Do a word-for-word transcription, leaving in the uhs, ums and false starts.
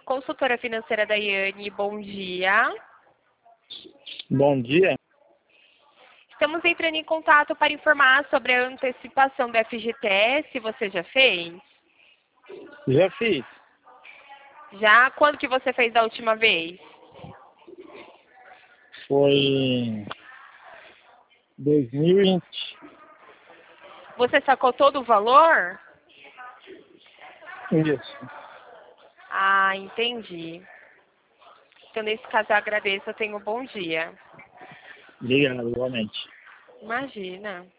consultora financeira da Iane. Bom dia. Bom dia. Estamos entrando em contato para informar sobre a antecipação do F G T S. Você já fez? Já fiz. Já? Quando que você fez da última vez? Foi em dois mil e vinte. Você sacou todo o valor? Isso. Ah, entendi. Então, nesse caso, eu agradeço. Eu tenho um bom dia. Obrigado, igualmente. Imagina.